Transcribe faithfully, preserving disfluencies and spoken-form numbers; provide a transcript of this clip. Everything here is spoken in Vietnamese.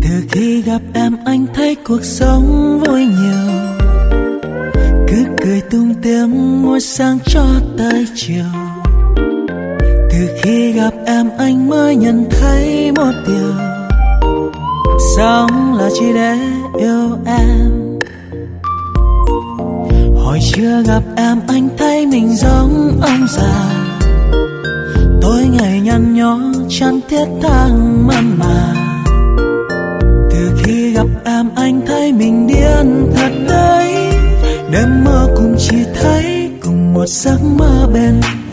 Từ khi gặp em anh thấy cuộc sống vui nhiều, cứ cười tung tiếng mỗi sáng cho tới chiều. Từ khi gặp em anh mới nhận thấy một điều, sống là chỉ để yêu em. Hồi chưa gặp em anh thấy mình giống ông già, tối ngày nhăn nhó chăn thiết tha mặn mà. Từ khi gặp em anh thấy mình điên thật đấy, đêm mơ cũng chỉ thấy cùng một giấc mơ bên